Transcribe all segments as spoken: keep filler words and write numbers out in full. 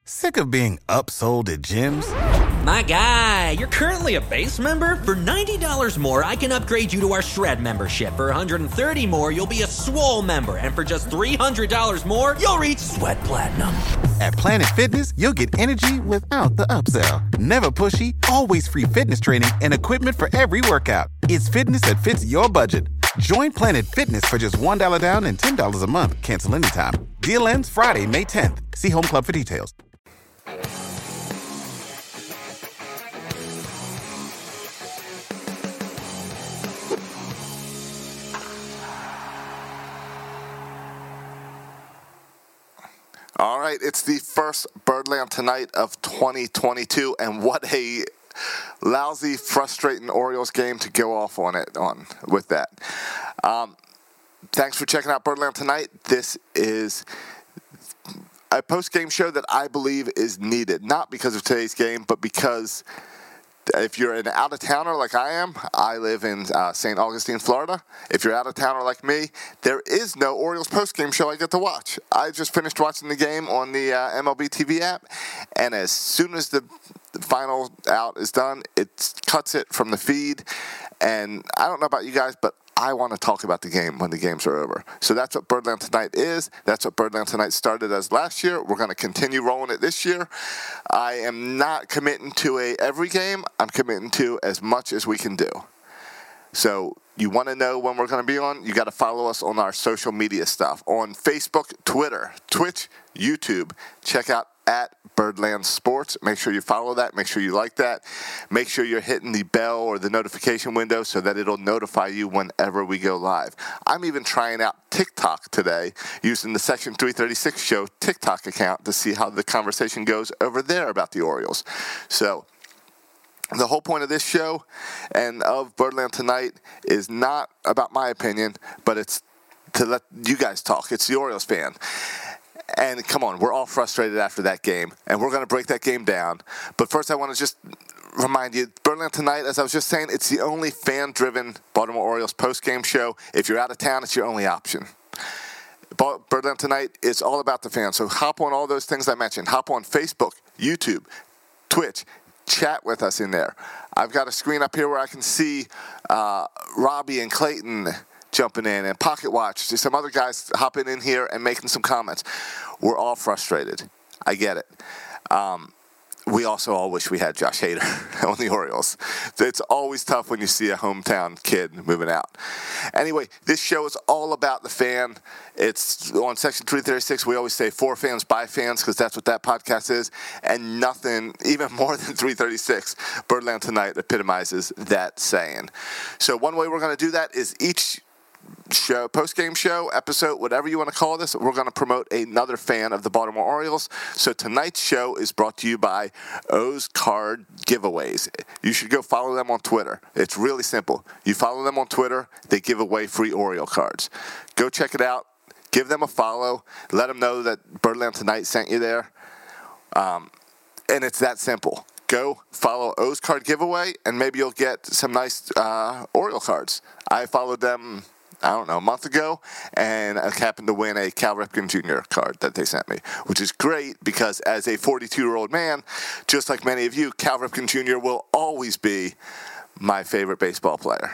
Sick of being upsold at gyms? My guy, you're currently a base member? For ninety dollars more, I can upgrade you to our Shred membership. For one hundred thirty dollars more, you'll be a Swole member. And for just three hundred dollars more, you'll reach Sweat Platinum. At Planet Fitness, you'll get energy without the upsell. Never pushy, always free fitness training and equipment for every workout. It's fitness that fits your budget. Join Planet Fitness for just one dollar down and ten dollars a month. Cancel anytime. Deal ends Friday, May tenth. See Home Club for details. All right, it's the first Birdland Tonight of twenty twenty-two, and what a lousy, frustrating Orioles game to go off on it on with that. Um, thanks for checking out Birdland Tonight. This is a post-game show that I believe is needed, not because of today's game, but because if you're an out-of-towner like I am, I live in uh, Saint Augustine, Florida. If you're out-of-towner like me, there is no Orioles post-game show I get to watch. I just finished watching the game on the uh, M L B T V app, and as soon as the, the final out is done, it cuts it from the feed. And I don't know about you guys, but I want to talk about the game when the games are over. So that's what Birdland Tonight is. That's what Birdland Tonight started as last year. We're going to continue rolling it this year. I am not committing to a every game. I'm committing to as much as we can do. So you want to know when we're going to be on? You got to follow us on our social media stuff. On Facebook, Twitter, Twitch, YouTube. Check out at Birdland Sports. Make sure you follow that. Make sure you like that. Make sure you're hitting the bell or the notification window so that it'll notify you whenever we go live. I'm even trying out TikTok today using the Section three thirty-six Show TikTok account to see how the conversation goes over there about the Orioles. So the whole point of this show and of Birdland Tonight is not about my opinion, but it's to let you guys talk. It's the Orioles fan. And come on, we're all frustrated after that game, and we're going to break that game down. But first, I want to just remind you, Birdland Tonight, as I was just saying, it's the only fan-driven Baltimore Orioles post-game show. If you're out of town, it's your only option. Birdland Tonight is all about the fans, so hop on all those things I mentioned. Hop on Facebook, YouTube, Twitch. Chat with us in there. I've got a screen up here where I can see uh, Robbie and Clayton jumping in, and Pocket Watch, some other guys hopping in here and making some comments. We're all frustrated. I get it. Um, we also all wish we had Josh Hader on the Orioles. It's always tough when you see a hometown kid moving out. Anyway, this show is all about the fan. It's on Section three thirty-six. We always say for fans, by fans, because that's what that podcast is. And nothing, even more than three thirty-six, Birdland Tonight epitomizes that saying. So one way we're going to do that is each show, post-game show, episode, whatever you want to call this, we're going to promote another fan of the Baltimore Orioles. So tonight's show is brought to you by O's Card Giveaways. You should go follow them on Twitter. It's really simple. You follow them on Twitter, they give away free Oriole cards. Go check it out. Give them a follow. Let them know that Birdland Tonight sent you there. Um, and it's that simple. Go follow O's Card Giveaway, and maybe you'll get some nice uh, Oriole cards. I followed them, I don't know, a month ago, and I happened to win a Cal Ripken Junior card that they sent me, which is great because as a forty-two-year-old man, just like many of you, Cal Ripken Junior will always be my favorite baseball player,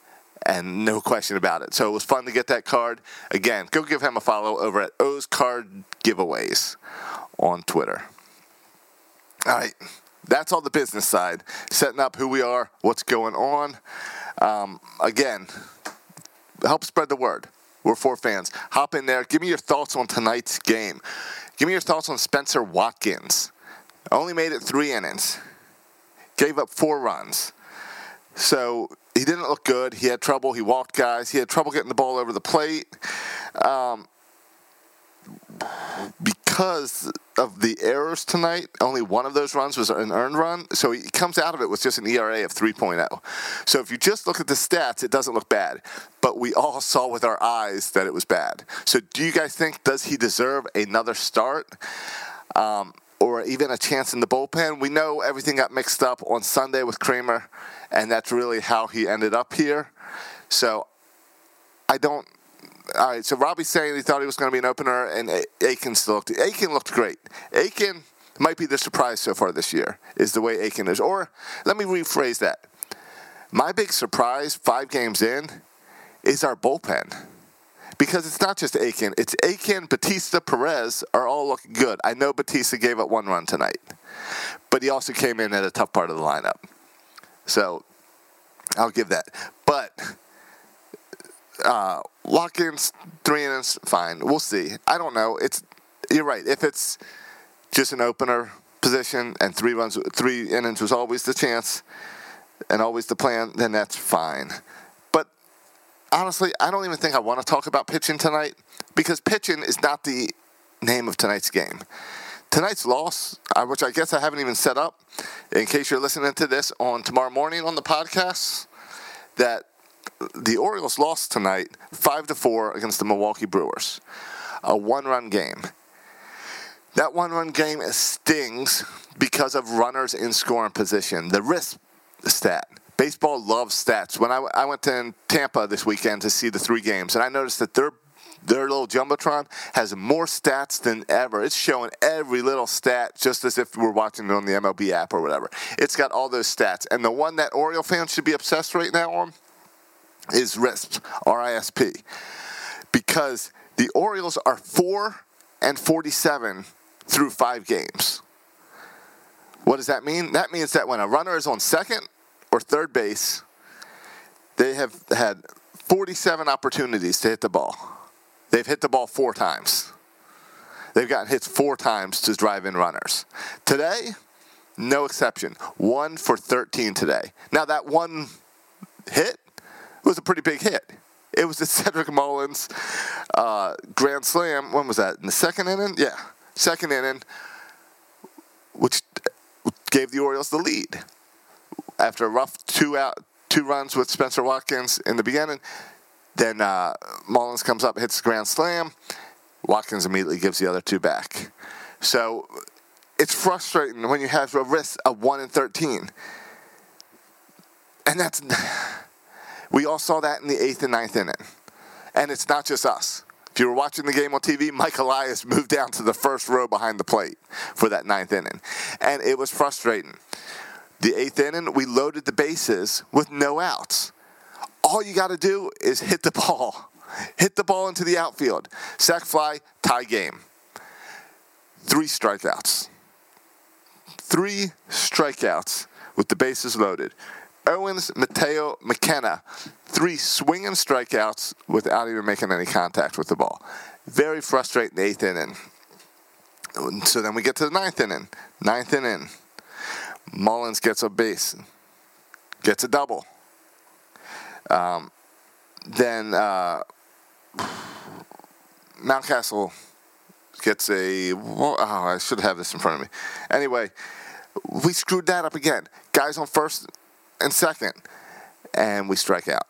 and no question about it. So it was fun to get that card. Again, go give him a follow over at O's Card Giveaways on Twitter. All right, that's all the business side, setting up who we are, what's going on. Um, again, help spread the word. We're four fans. Hop in there. Give me your thoughts on tonight's game. Give me your thoughts on Spencer Watkins. Only made it three innings. Gave up four runs. So he didn't look good. He had trouble. He walked guys. He had trouble getting the ball over the plate. Um, because of the errors tonight, only one of those runs was an earned run. So he comes out of it with just an E R A of three point oh. So if you just look at the stats, it doesn't look bad. But we all saw with our eyes that it was bad. So do you guys think, does he deserve another start? Um, or even a chance in the bullpen? We know everything got mixed up on Sunday with Kramer, and that's really how he ended up here. So I don't... All right, so Robbie's saying he thought he was going to be an opener, and Aiken still looked. Aiken looked great. Aiken might be the surprise so far this year, is the way Aiken is. Or let me rephrase that. My big surprise, five games in, is our bullpen. Because it's not just Aiken. It's Aiken, Batista, Perez are all looking good. I know Batista gave up one run tonight. But he also came in at a tough part of the lineup. So, I'll give that. But, uh, Watkins, three innings, fine. We'll see. I don't know. It's You're right. If it's just an opener position and three runs, three innings was always the chance and always the plan, then that's fine. But honestly, I don't even think I want to talk about pitching tonight because pitching is not the name of tonight's game. Tonight's loss, uh, which I guess I haven't even set up, in case you're listening to this on tomorrow morning on the podcast, that the Orioles lost tonight five to four against the Milwaukee Brewers. A one-run game. That one-run game stings because of runners in scoring position. The risk stat. Baseball loves stats. When I, I went to Tampa this weekend to see the three games, and I noticed that their their little Jumbotron has more stats than ever. It's showing every little stat just as if we're watching it on the M L B app or whatever. It's got all those stats. And the one that Oriole fans should be obsessed right now on is R I S P, R I S P. Because the Orioles are four and forty-seven through five games. What does that mean? That means that when a runner is on second or third base, they have had forty-seven opportunities to hit the ball. They've hit the ball four times. They've gotten hits four times to drive in runners. Today, no exception. One for thirteen today. Now, that one hit was a pretty big hit. It was the Cedric Mullins uh, grand slam. When was that? In the second inning? Yeah, second inning, which gave the Orioles the lead. After a rough two out, two runs with Spencer Watkins in the beginning, then uh, Mullins comes up, hits the grand slam. Watkins immediately gives the other two back. So it's frustrating when you have a risk of one and thirteen, and that's. We all saw that in the eighth and ninth inning. And it's not just us. If you were watching the game on T V, Mike Elias moved down to the first row behind the plate for that ninth inning. And it was frustrating. The eighth inning, we loaded the bases with no outs. All you got to do is hit the ball. Hit the ball into the outfield. Sac fly, tie game. Three strikeouts. Three strikeouts with the bases loaded. Owens, Mateo, McKenna, three swinging strikeouts without even making any contact with the ball. Very frustrating eighth inning. So then we get to the ninth inning. Ninth inning. Mullins gets a base. Gets a double. Um, then uh, Mountcastle gets a... Oh, I should have this in front of me. Anyway, we screwed that up again. Guys on first and second, and we strike out.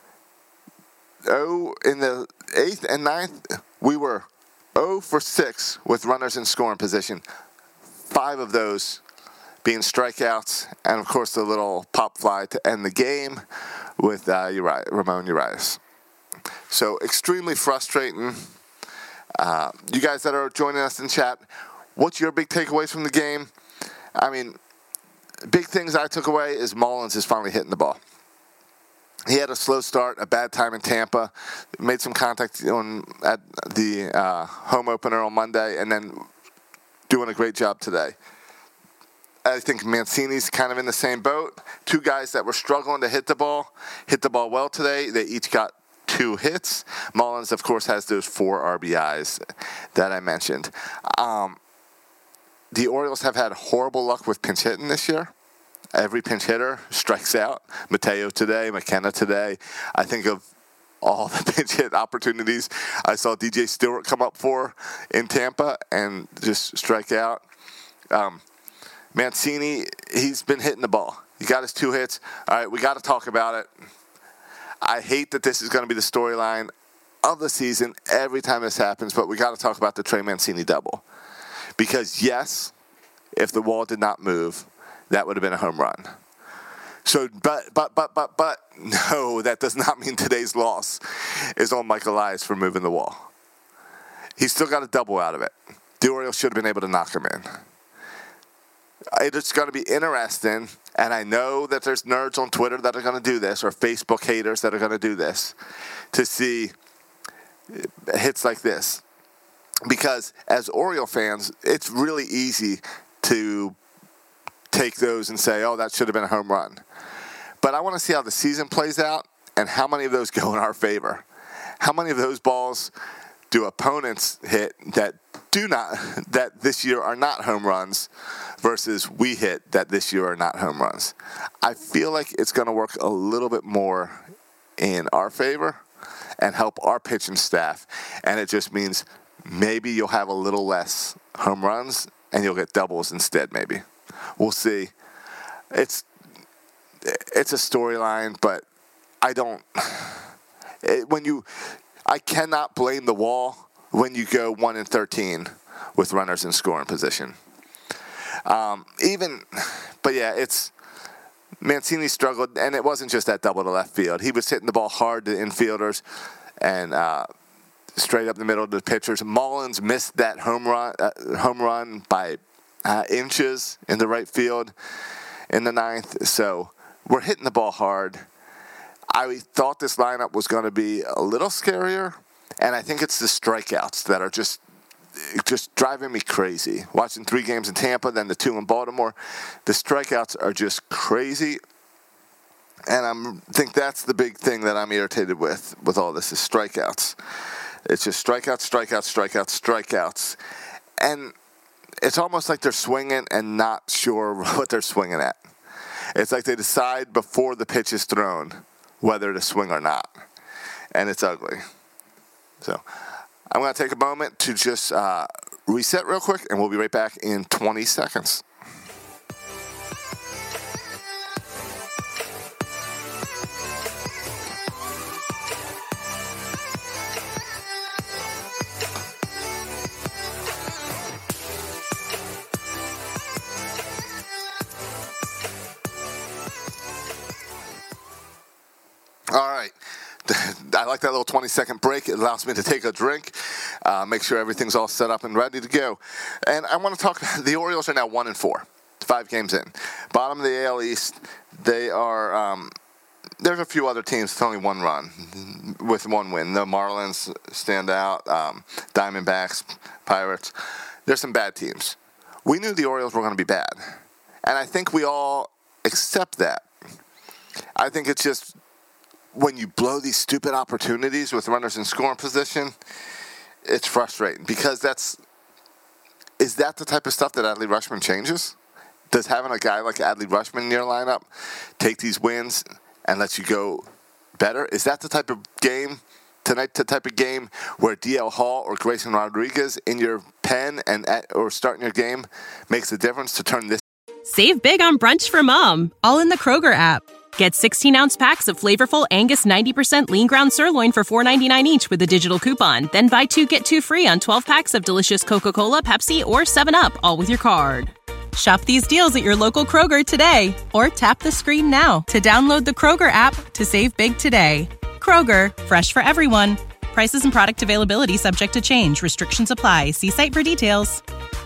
Oh, in the eighth and ninth, we were oh for six with runners in scoring position. Five of those being strikeouts, and of course the little pop fly to end the game with uh, Uri- Ramon Urias. So extremely frustrating. Uh, you guys that are joining us in chat, what's your big takeaways from the game? I mean, big things I took away is Mullins is finally hitting the ball. He had a slow start, a bad time in Tampa, made some contact on at the uh, home opener on Monday, and then doing a great job today. I think Mancini's kind of in the same boat. Two guys that were struggling to hit the ball, hit the ball well today. They each got two hits. Mullins, of course, has those four R B Is that I mentioned. Um, The Orioles have had horrible luck with pinch hitting this year. Every pinch hitter strikes out. Mateo today, McKenna today. I think of all the pinch hit opportunities I saw D J Stewart come up for in Tampa and just strike out. Um, Mancini, he's been hitting the ball. He got his two hits. All right, we got to talk about it. I hate that this is going to be the storyline of the season every time this happens, but we got to talk about the Trey Mancini double. Because, yes, if the wall did not move, that would have been a home run. So, but, but, but, but, but, no, that does not mean today's loss is on Mike Elias for moving the wall. He's still got a double out of it. The Orioles should have been able to knock him in. It's going to be interesting, and I know that there's nerds on Twitter that are going to do this, or Facebook haters that are going to do this, to see hits like this. Because as Oriole fans, it's really easy to take those and say, oh, that should have been a home run. But I want to see how the season plays out and how many of those go in our favor. How many of those balls do opponents hit that do not, that this year are not home runs versus we hit that this year are not home runs. I feel like it's going to work a little bit more in our favor and help our pitching staff. And it just means maybe you'll have a little less home runs and you'll get doubles instead, maybe. We'll see. It's it's a storyline, but I don't it, when you I cannot blame the wall when you go one and thirteen with runners in scoring position. Um, even, but yeah, it's Mancini struggled, and it wasn't just that double to left field. He was hitting the ball hard to infielders and uh, straight up the middle to the pitchers. Mullins missed that home run, uh, home run by uh, inches in the right field in the ninth. So we're hitting the ball hard. I thought this lineup was going to be a little scarier, and I think it's the strikeouts that are just just driving me crazy. Watching three games in Tampa, then the two in Baltimore, the strikeouts are just crazy, and I think that's the big thing that I'm irritated with with all this is strikeouts. It's just strikeouts, strikeouts, strikeouts, strikeouts, and it's almost like they're swinging and not sure what they're swinging at. It's like they decide before the pitch is thrown whether to swing or not, and it's ugly. So I'm going to take a moment to just uh, reset real quick, and we'll be right back in twenty seconds. All right. I like that little twenty-second break. It allows me to take a drink, uh, make sure everything's all set up and ready to go. And I want to talk, the Orioles are now one and four, five games in. Bottom of the A L East, they are, um, there's a few other teams with only one run, with one win. The Marlins stand out, um, Diamondbacks, Pirates. There's some bad teams. We knew the Orioles were going to be bad. And I think we all accept that. I think it's just, when you blow these stupid opportunities with runners in scoring position, it's frustrating because that's, is that the type of stuff that Adley Rutschman changes? Does having a guy like Adley Rutschman in your lineup take these wins and let you go better? Is that the type of game, tonight, the type of game where D L Hall or Grayson Rodriguez in your pen and at, or starting your game makes a difference to turn this? Save big on brunch for mom, all in the Kroger app. Get sixteen-ounce packs of flavorful Angus ninety percent lean ground sirloin for four ninety-nine each with a digital coupon. Then buy two, get two free on twelve packs of delicious Coca-Cola, Pepsi, or seven up, all with your card. Shop these deals at your local Kroger today, or tap the screen now to download the Kroger app to save big today. Kroger, fresh for everyone. Prices and product availability subject to change. Restrictions apply. See site for details.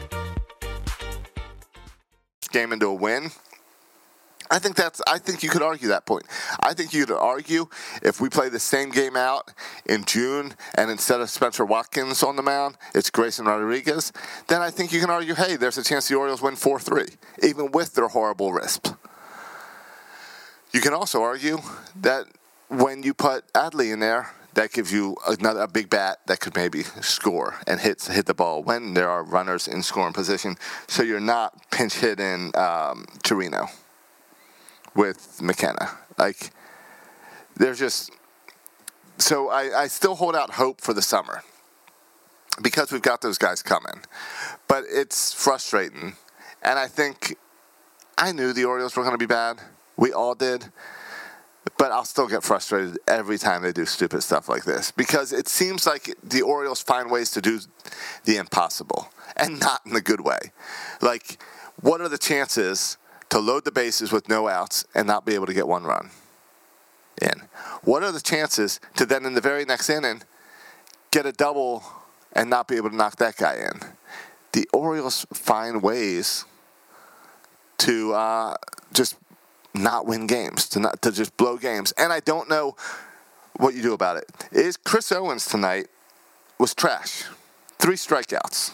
Game into a win. I think that's. I think you could argue that point. I think you could argue if we play the same game out in June and instead of Spencer Watkins on the mound, it's Grayson Rodriguez, then I think you can argue, hey, there's a chance the Orioles win four three, even with their horrible R I S P. You can also argue that when you put Adley in there, that gives you another a big bat that could maybe score and hit hit the ball when there are runners in scoring position, so you're not pinch hitting um, Torino with McKenna. Like, there's just, so I, I still hold out hope for the summer because we've got those guys coming. But it's frustrating. And I think I knew the Orioles were going to be bad. We all did. But I'll still get frustrated every time they do stupid stuff like this because it seems like the Orioles find ways to do the impossible and not in a good way. Like, what are the chances to load the bases with no outs and not be able to get one run in? What are the chances to then in the very next inning get a double and not be able to knock that guy in? The Orioles find ways to uh, just not win games, to not to just blow games. And I don't know what you do about it. Is Chris Owens tonight was trash. Three strikeouts.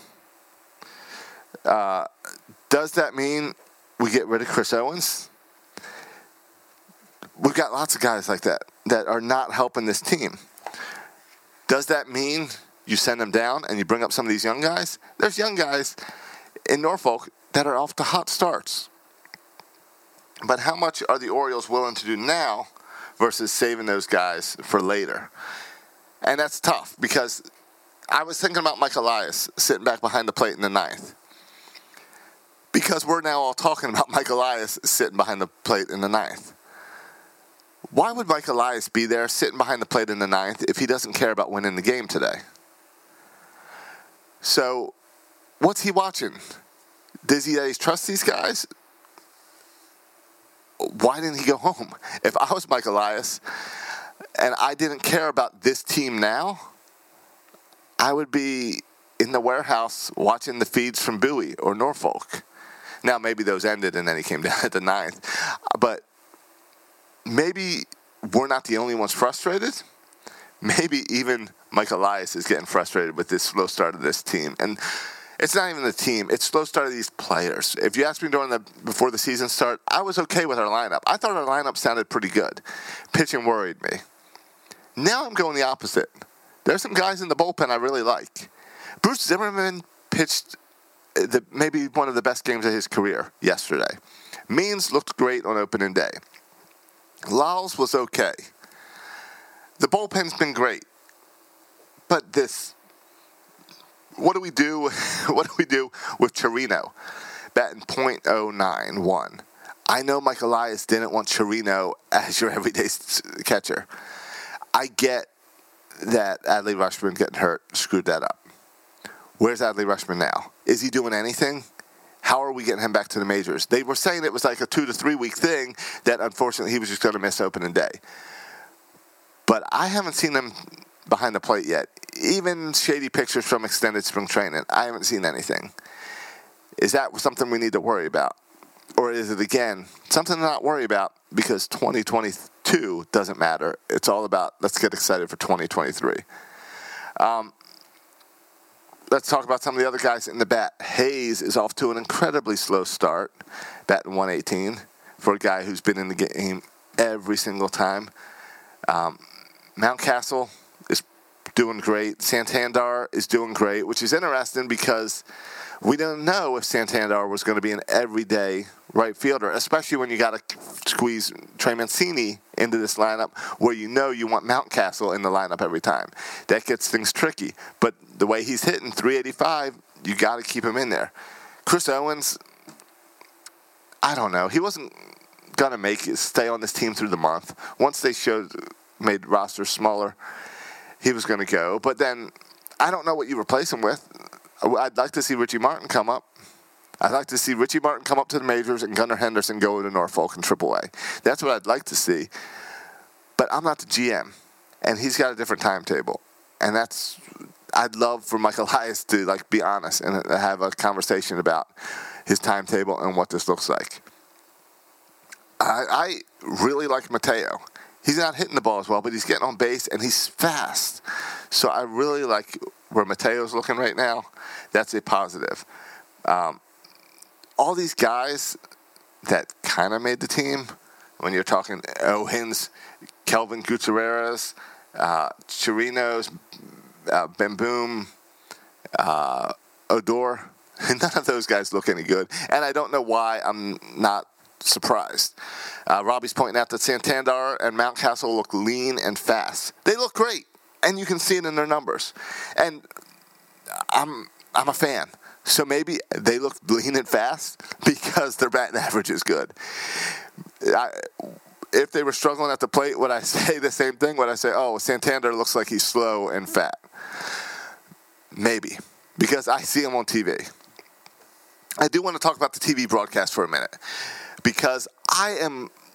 Uh, does that mean we get rid of Chris Owens? We've got lots of guys like that that are not helping this team. Does that mean you send them down and you bring up some of these young guys? There's young guys in Norfolk that are off to hot starts. But how much are the Orioles willing to do now versus saving those guys for later? And that's tough because I was thinking about Mike Elias sitting back behind the plate in the ninth. Because we're now all talking about Mike Elias sitting behind the plate in the ninth. Why would Mike Elias be there sitting behind the plate in the ninth if he doesn't care about winning the game today? So, what's he watching? Does he trust these guys? Why didn't he go home? If I was Mike Elias and I didn't care about this team now, I would be in the warehouse watching the feeds from Bowie or Norfolk. Now, maybe those ended and then he came down at the ninth. But maybe we're not the only ones frustrated. Maybe even Mike Elias is getting frustrated with this slow start of this team. And it's not even the team. It's slow start of these players. If you asked me during the before the season start, I was okay with our lineup. I thought our lineup sounded pretty good. Pitching worried me. Now I'm going the opposite. There's some guys in the bullpen I really like. Bruce Zimmerman pitched the, maybe one of the best games of his career yesterday. Means looked great on opening day. Lyles was okay. The bullpen's been great. But this, what do we do? What do we do with Chirino batting point oh nine one? I know Mike Elias didn't want Chirino as your everyday catcher. I get that Adley Rutschman getting hurt screwed that up. Where's Adley Rutschman now? Is he doing anything? How are we getting him back to the majors? They were saying it was like a two to three week thing that unfortunately he was just going to miss opening day. But I haven't seen him behind the plate yet. Even shady pictures from extended spring training, I haven't seen anything. Is that something we need to worry about? Or is it, again, something to not worry about because twenty twenty-two doesn't matter. It's all about let's get excited for twenty twenty-three. Um, let's talk about some of the other guys in the bat. Hayes is off to an incredibly slow start, batting one eighteen for a guy who's been in the game every single time. Um, Mountcastle is doing great. Santander is doing great, which is interesting because we don't know if Santander was going to be an everyday right fielder, especially when you got to squeeze Trey Mancini into this lineup where you know you want Mountcastle in the lineup every time. That gets things tricky. But the way he's hitting, three eighty-five, you got to keep him in there. Chris Owens, I don't know. He wasn't going to make it, stay on this team through the month. Once they showed, made rosters smaller, he was going to go. But then I don't know what you replace him with. I'd like to see Richie Martin come up. I'd like to see Richie Martin come up to the majors and Gunnar Henderson go to Norfolk in triple A. That's what I'd like to see. But I'm not the G M, and he's got a different timetable. And that's, I'd love for Mike Elias to like be honest and have a conversation about his timetable and what this looks like. I, I really like Mateo. He's not hitting the ball as well, but he's getting on base, and he's fast. So I really like where Mateo's looking right now. That's a positive. Um, all these guys that kind of made the team, when you're talking O'Hins, Kelvin Gutierrez, uh, Chirinos, uh, Bemboom, uh, Odor, none of those guys look any good. And I don't know why I'm not surprised. Uh, Robbie's pointing out that Santander and Mountcastle look lean and fast. They look great, and you can see it in their numbers. And I'm I'm a fan. So maybe they look lean and fast because their batting average is good. I, if they were struggling at the plate, would I say the same thing? Would I say, oh, Santander looks like he's slow and fat? Maybe, because I see him on T V. I do want to talk about the T V broadcast for a minute, because I am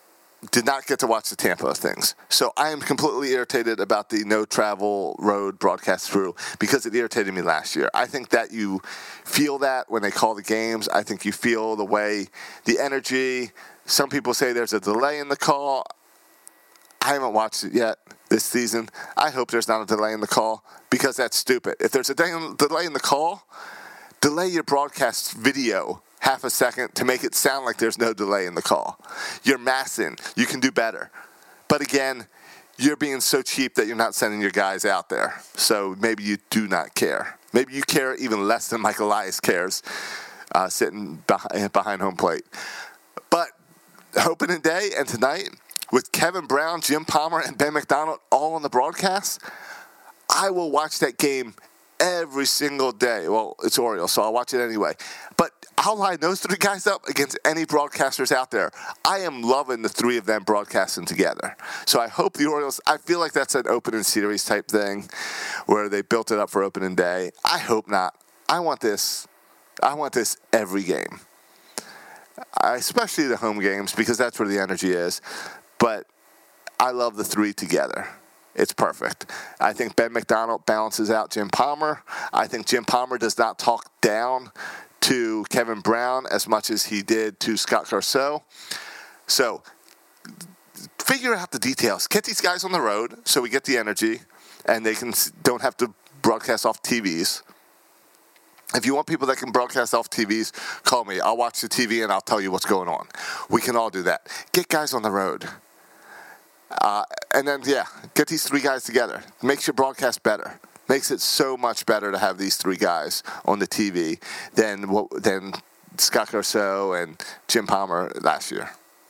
did not get to watch the Tampa things. So I am completely irritated about the no travel road broadcast through because it irritated me last year. I think that you feel that when they call the games. I think you feel the way, the energy. Some people say there's a delay in the call. I haven't watched it yet this season. I hope there's not a delay in the call because that's stupid. If there's a delay in the call, delay your broadcast video half a second to make it sound like there's no delay in the call. You're massing. You can do better. But again, you're being so cheap that you're not sending your guys out there. So maybe you do not care. Maybe you care even less than Mike Elias cares uh, sitting behind, behind home plate. But opening day and tonight, with Kevin Brown, Jim Palmer, and Ben McDonald all on the broadcast, I will watch that game every single day. Well, it's Orioles, so I'll watch it anyway. But I'll line those three guys up against any broadcasters out there. I am loving the three of them broadcasting together. So I hope the Orioles, I feel like that's an opening series type thing where they built it up for opening day. I hope not. I want this. I want this every game. I, especially the home games because that's where the energy is. But I love the three together. It's perfect. I think Ben McDonald balances out Jim Palmer. I think Jim Palmer does not talk down to Kevin Brown as much as he did to Scott Garceau. So figure out the details. Get these guys on the road so we get the energy and they can don't have to broadcast off T Vs. If you want people that can broadcast off T Vs, call me. I'll watch the T V and I'll tell you what's going on. We can all do that. Get guys on the road. Uh, and then, yeah, get these three guys together. Makes your broadcast better. Makes it so much better to have these three guys on the T V than what than Scott Garceau and Jim Palmer last year.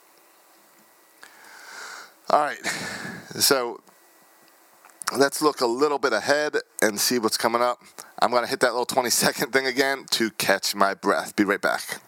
All right, so let's look a little bit ahead and see what's coming up. I'm going to hit that little twenty-second thing again to catch my breath. Be right back.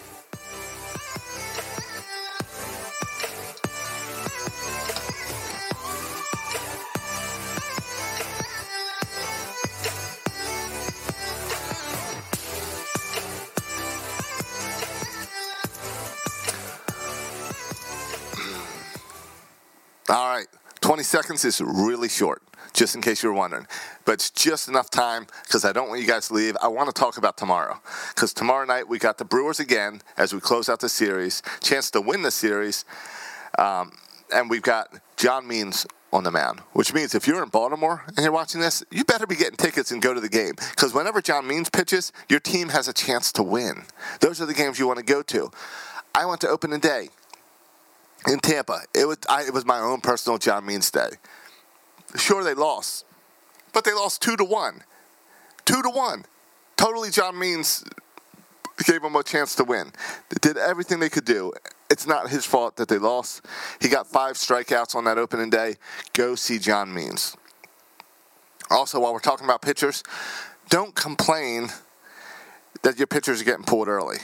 All right, twenty seconds is really short, just in case you were wondering. But it's just enough time because I don't want you guys to leave. I want to talk about tomorrow because tomorrow night we got the Brewers again as we close out the series, chance to win the series, um, and we've got John Means on the mound, which means if you're in Baltimore and you're watching this, you better be getting tickets and go to the game because whenever John Means pitches, your team has a chance to win. Those are the games you want to go to. I went to opening day in Tampa. It was I, it was my own personal John Means day. Sure, they lost, but they lost two to one. Two to one. Totally, John Means gave them a chance to win. They did everything they could do. It's not his fault that they lost. He got five strikeouts on that opening day. Go see John Means. Also, while we're talking about pitchers, don't complain that your pitchers are getting pulled early.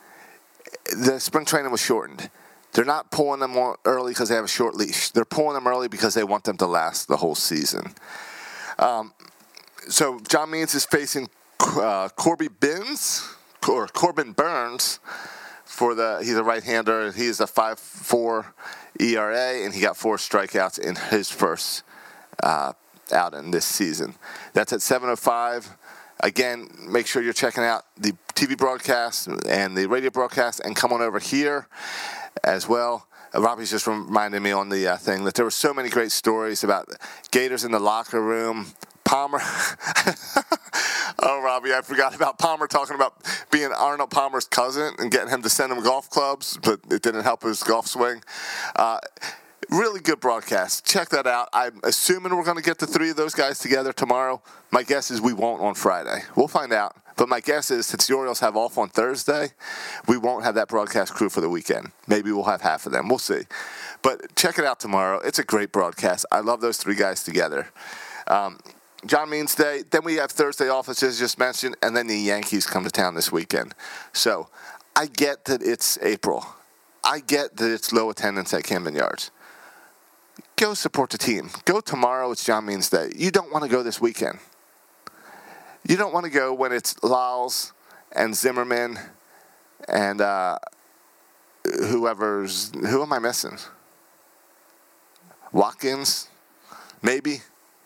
The spring training was shortened. They're not pulling them early because they have a short leash. They're pulling them early because they want them to last the whole season. Um, so John Means is facing uh, Corby Binns, or Corbin Burns, for the. He's a right-hander. He is a five point four E R A, and he got four strikeouts in his first uh, outing this season. That's at seven oh five. Again, make sure you're checking out the T V broadcast and the radio broadcast, and come on over here as well. Uh, Robbie's just reminded me on the uh, thing that there were so many great stories about Gators in the locker room. Palmer. Oh, Robbie, I forgot about Palmer talking about being Arnold Palmer's cousin and getting him to send him golf clubs, but it didn't help his golf swing. Uh, really good broadcast. Check that out. I'm assuming we're going to get the three of those guys together tomorrow. My guess is we won't on Friday. We'll find out. But my guess is since the Orioles have off on Thursday, we won't have that broadcast crew for the weekend. Maybe we'll have half of them. We'll see. But check it out tomorrow. It's a great broadcast. I love those three guys together. Um, John Means Day. Then we have Thursday off, as I just mentioned, and then the Yankees come to town this weekend. So I get that it's April. I get that it's low attendance at Camden Yards. Go support the team. Go tomorrow. It's John Means Day. You don't want to go this weekend. You don't want to go when it's Lyles and Zimmerman and uh, whoever's. Who am I missing? Watkins, maybe.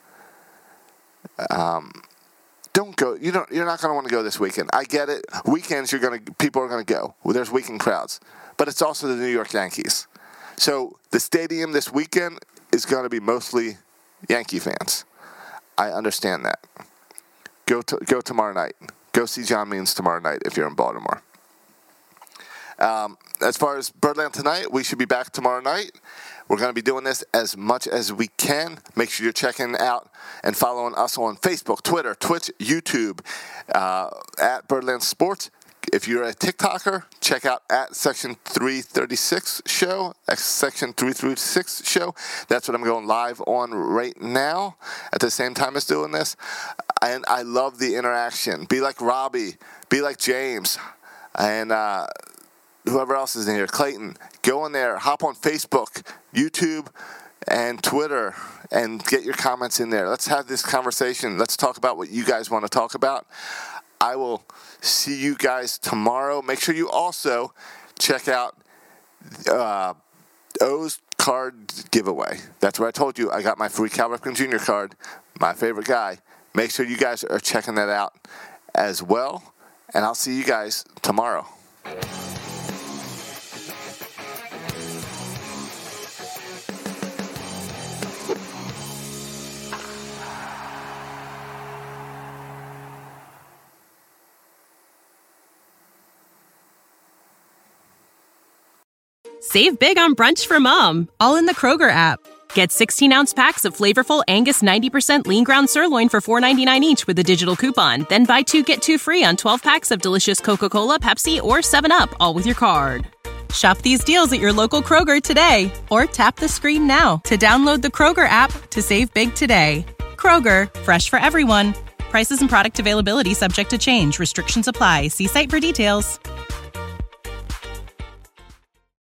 Um, don't go. You don't. You're not going to want to go this weekend. I get it. Weekends, you're going to. People are going to go. Well, there's weekend crowds, but it's also the New York Yankees. So the stadium this weekend is going to be mostly Yankee fans. I understand that. Go to go tomorrow night. Go see John Means tomorrow night if you're in Baltimore. Um, as far as Birdland tonight, we should be back tomorrow night. We're going to be doing this as much as we can. Make sure you're checking out and following us on Facebook, Twitter, Twitch, YouTube, uh, at Birdland Sports. If you're a TikToker, check out at Section three thirty-six Show, Section three thirty-six Show. That's what I'm going live on right now at the same time as doing this. And I love the interaction. Be like Robbie. Be like James. And uh, whoever else is in here, Clayton. Go in there. Hop on Facebook, YouTube, and Twitter, and get your comments in there. Let's have this conversation. Let's talk about what you guys want to talk about. I will see you guys tomorrow. Make sure you also check out uh, O's card giveaway. That's what I told you. I got my free Cal Ripken Junior card, my favorite guy. Make sure you guys are checking that out as well. And I'll see you guys tomorrow. Save big on brunch for mom, all in the Kroger app. Get sixteen-ounce packs of flavorful Angus ninety percent lean ground sirloin for four ninety-nine each with a digital coupon. Then buy two, get two free on twelve packs of delicious Coca-Cola, Pepsi, or seven up, all with your card. Shop these deals at your local Kroger today, or tap the screen now to download the Kroger app to save big today. Kroger, fresh for everyone. Prices and product availability subject to change. Restrictions apply. See site for details.